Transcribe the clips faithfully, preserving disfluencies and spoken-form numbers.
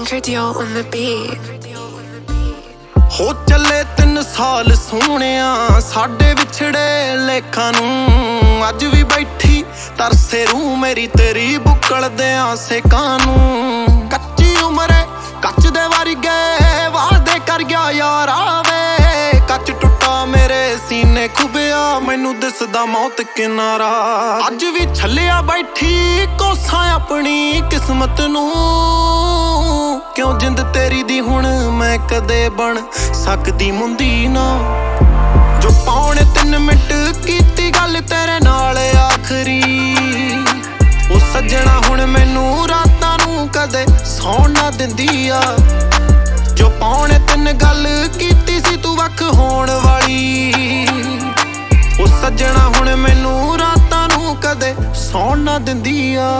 Cardio on the beat. हो चले तीन साल सोहणिया साडे विछड़े लेखां नूं अज भी बैठी तरसे रू मेरी तेरी बुकलदियां सेकां नूं कच्ची उमरे कच दे वर्गे वादे कर गया यारा वे कच टुटा मेरे सीने खुबिया मैनू दिसदा मौत किनारा अज भी छलिया बैठी कोसां अपनी किस्मत नूं क्यों जिंद तेरी दी हुण मैं कदे बन सकदी मुंदी ना जो पौने तीन मिनट कीती गल तेरे नाल आखरी ओ सज्जणा हुण मैनू रातां नूं कदे सौण ना दिंदी आ जो पौने तीन गल कीती सी तू वख होण वाली ओ सज्जणा हुण मैनू रातां नूं कदे सौण ना दिंदी आ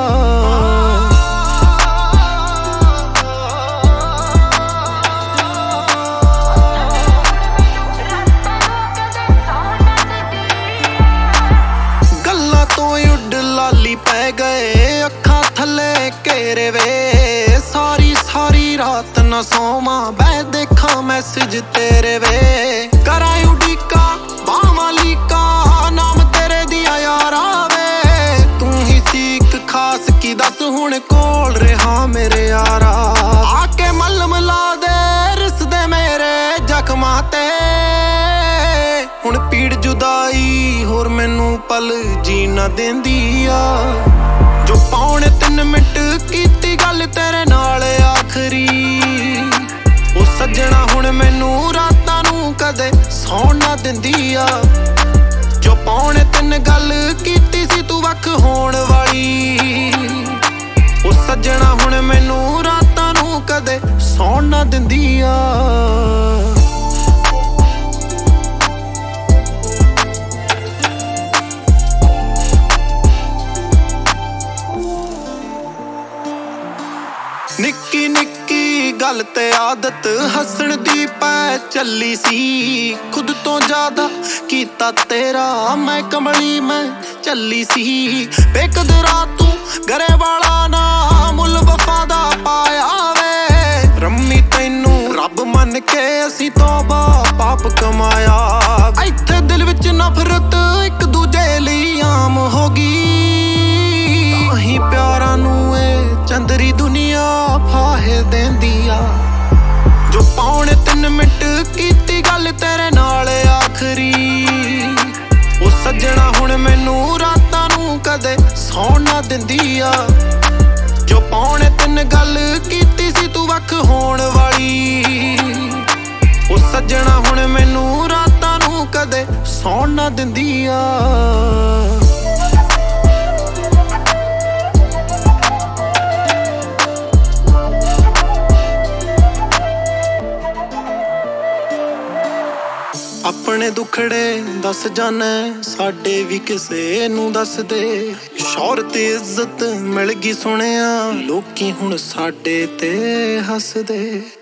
पै गए अखा थले घेरे वे सारी सारी रात न सोवा बै देखा मैसेज तेरे वे करा उड़ीका बावाली का नाम तेरे दिया यारा वे तू ही सीख खास की दस हुण कोल रहा मेरे यारा आके मल मिला दे रिस दे मेरे जख्मां ते हुण पीड़ जुदाई होर मैनू पल जी ना देंदी आ जो पौने तीन मिनट कीती गल तेरे नाल आखरी ओ सज्जणा हुण मैनू रातां नूं कदे सौण ना दिंदी आ जो पौने तीन गल कीती सी तू वख होण वाली ओ सज्जणा हुण मैनू रातां नूं कदे सौण ना दिंदी आ निक्की निक्की गल ते आदत हसण दी पै चली सी खुद तो ज्यादा कीता तेरा मैं कमली मैं चली सी बेकदरा तू घरे वाला ना मुल वफा दा पाया वे रम्मी तैनू रब मन के असी तौबा पाप कमाया इत्थे दिल विच नफरत एक दूजे लई आम हो गई ताही प्यारा नू चंदरी दुनिया फाहे देंदी आ जो पौने तीन मिनट कीती गल तेरे नाल आखरी ओ सज्जणा हुण मैनू रातां नूं कदे सौण ना दिंदी आ जो पौने तीन गल कीती सी तू वख होण वाली ओ सज्जणा हुण मैनू रातां नूं कदे सौण ना दिंदी आ अपने दुखड़े दस जाने साडे भी किसे नू दस दे शौहरत इज्जत मिल गई सुनिया लोकी हुण साडे ते हस दे।